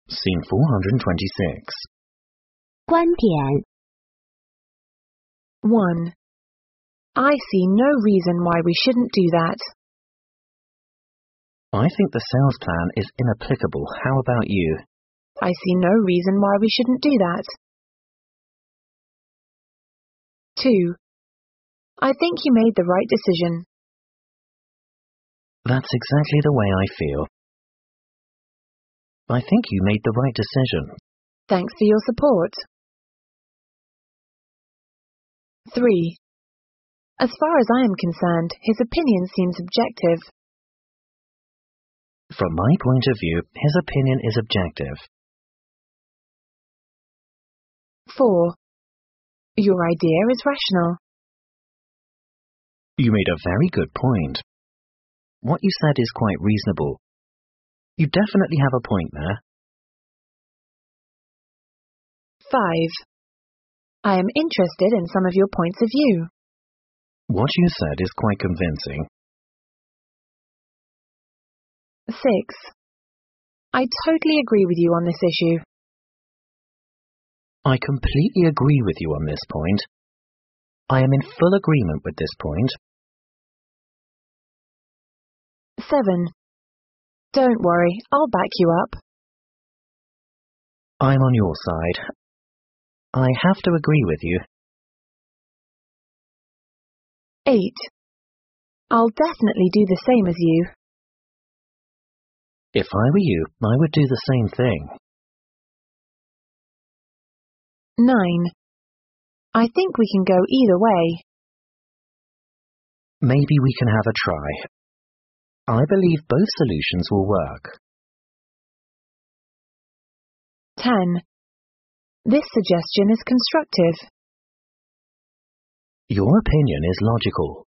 Scene 426. 观点 1. I see no reason why we shouldn't do that. I think the sales plan is inapplicable. How about you? I see no reason why we shouldn't do that. 2. I think you made the right decision. That's exactly the way I feel. I think you made the right decision. Thanks for your support. 3. As far as I am concerned, his opinion seems objective. From my point of view, his opinion is objective. 4. Your idea is rational. You made a very good point. What you said is quite reasonable. You definitely have a point there. 5. I am interested in some of your points of view. What you said is quite convincing. 6. I totally agree with you on this issue. I completely agree with you on this point. I am in full agreement with this point. 7. Don't worry, I'll back you up. I'm on your side. I have to agree with you. 8. I'll definitely do the same as you. If I were you, I would do the same thing. 9. I think we can go either way. Maybe we can have a try. I believe both solutions will work. 10. This suggestion is constructive. Your opinion is logical.